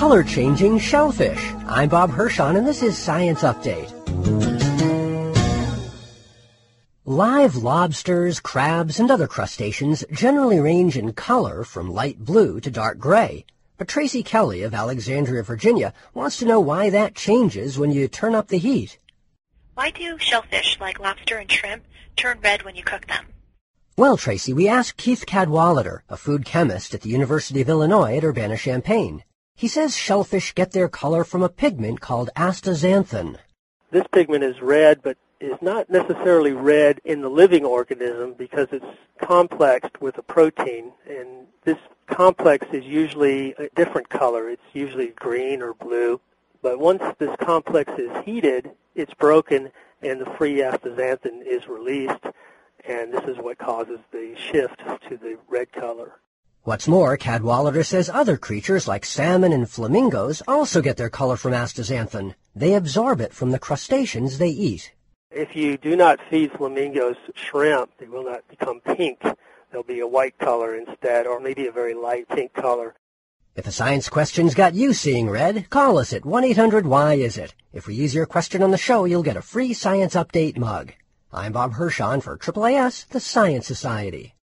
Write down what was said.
color-changing shellfish. I'm Bob Hirschon, and this is Science Update. Live lobsters, crabs, and other crustaceans generally range in color from light blue to dark gray. But Tracy Kelly of Alexandria, Virginia, wants to know why that changes when you turn up the heat. Why do shellfish like lobster and shrimp turn red when you cook them? Well, Tracy, we asked Keith Cadwallader, a food chemist at the University of Illinois at Urbana-Champaign. He says shellfish get their color from a pigment called astaxanthin. This pigment is red, but is not necessarily red in the living organism because it's complexed with a protein, and this complex is usually a different color. It's usually green or blue. But once this complex is heated, it's broken and the free astaxanthin is released, and this is what causes the shift to the red color. What's more, Cadwallader says other creatures like salmon and flamingos also get their color from astaxanthin. They absorb it from the crustaceans they eat. If you do not feed flamingos shrimp, they will not become pink. They'll be a white color instead, or maybe a very light pink color. If a science question's got you seeing red, call us at 1-800-WHY-IS-IT. If we use your question on the show, you'll get a free Science Update mug. I'm Bob Hirschon for AAAS, the Science Society.